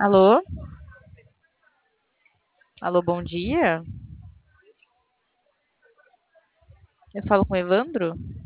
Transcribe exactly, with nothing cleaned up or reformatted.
Alô? Alô, bom dia. Eu falo com o Evandro?